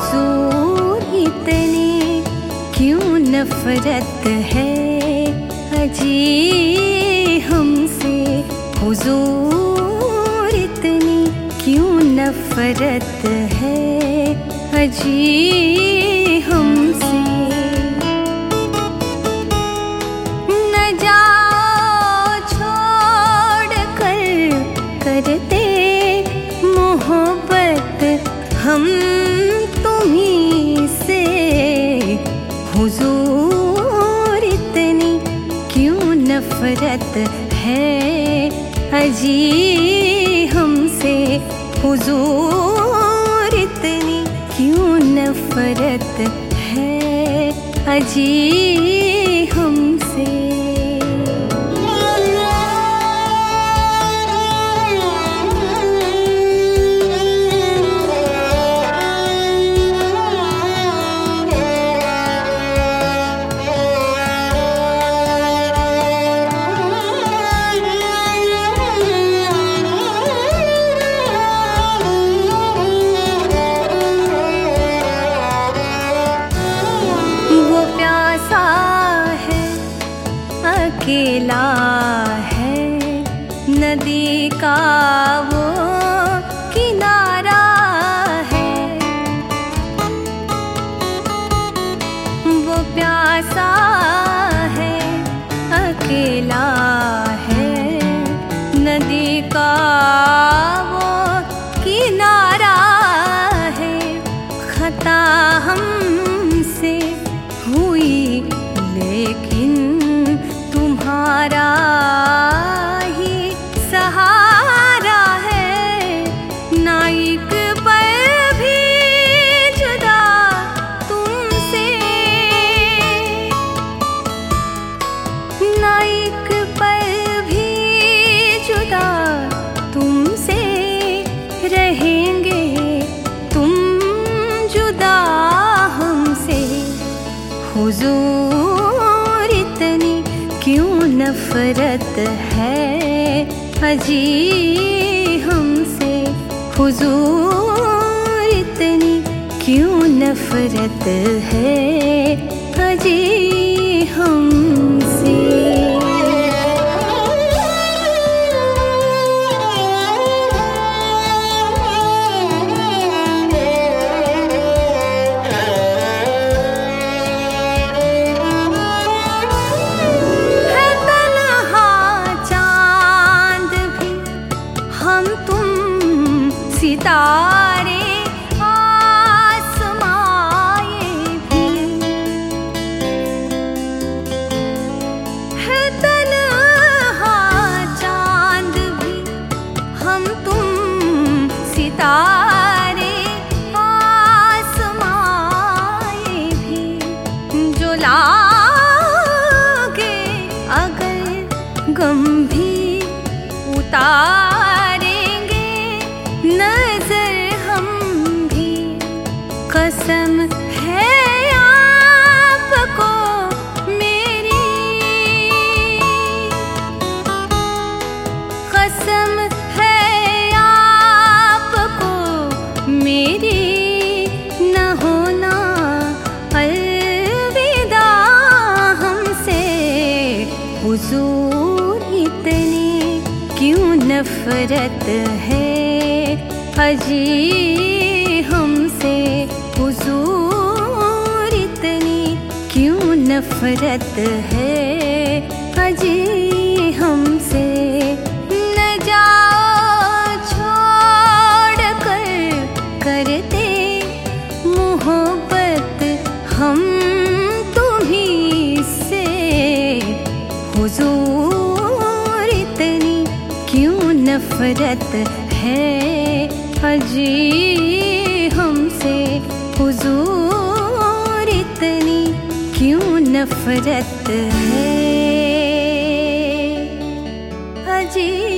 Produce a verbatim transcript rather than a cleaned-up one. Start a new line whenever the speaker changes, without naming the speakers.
हुजूर इतनी क्यों नफरत है अजी हमसे, हुजूर इतनी क्यों नफरत है अजी हमसे। न जाओ छोड़ कर करते मोहब्बत हम तुम्हीं से, हुजूर इतनी क्यों नफरत है अजी हमसे, हुजूर इतनी क्यों नफरत है अजी हमसे। अकेला है नदी का वो किनारा है, वो प्यासा है अकेला है नदी का वो किनारा है। खता हमसे हुई लेकिन तुम्हारा ही सहारा है, ना एक पल भी जुदा तुमसे, ना एक पल भी जुदा तुमसे रहेंगे तुम जुदा हमसे। हुजूर इतनी क्यों नफरत है अजी हमसे, हुजूर इतनी क्यों नफरत है अजी हमसे। सितारे आसमाए भी है, तन्हा चांद भी हम तुम सितारे आसमाए भी। जो लागे अगर गम भी उतारेंगे नजर हम भी, कसम है आपको मेरी, कसम है आपको मेरी, न होना अलविदा हमसे। हुजूर इतनी क्यों नफरत है अजी हमसे, हुजूर इतनी क्यों नफरत है अजी हमसे। न जाओ छोड़ कर करते मोहब्बत हम तुम्हीं से, हुजूर इतनी क्यों नफरत है अजी हमसे, हुजूर इतनी क्यों नफरत है अजी।